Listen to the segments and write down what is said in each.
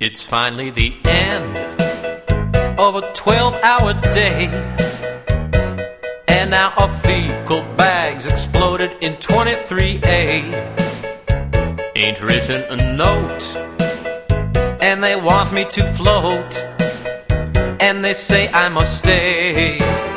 It's finally the end of a 12-hour day, and now a fecal bag's exploded in 23A. Ain't written a note, and they want me to float, and they say I must stay.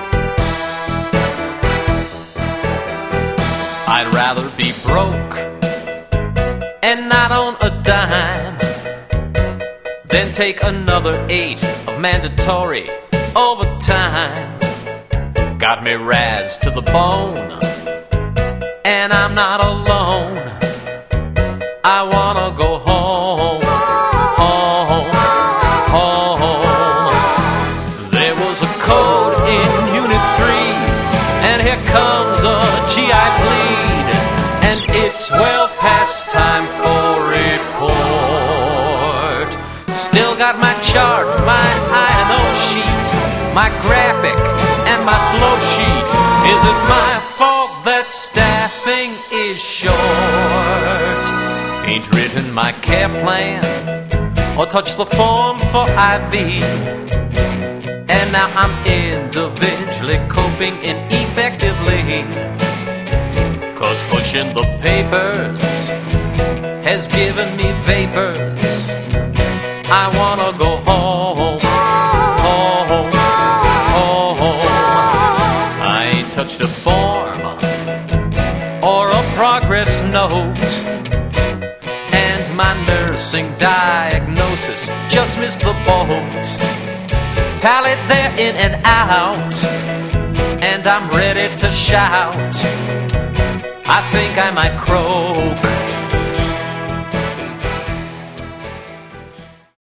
I'd rather be broke and not own a dime than take another 8 of mandatory overtime. Got me razzed to the bone, and I'm not alone. I wanna go home, home, home. There was a code in Unit 3, and here comes a GI bleed, and it's well past time for report. Still got my chart, my I&O sheet, my graphic, and my flow sheet. Is it my fault that staffing is short? Ain't written my care plan or touched the form for IV, and now I'm individually coping ineffectively, 'cause pushing the papers has given me vapors. I wanna go home, home, home. I ain't touched a form or a progress note, and my nursing diagnosis just missed the boat. Tallied there in and out, and I'm ready to shout. I think I might croak.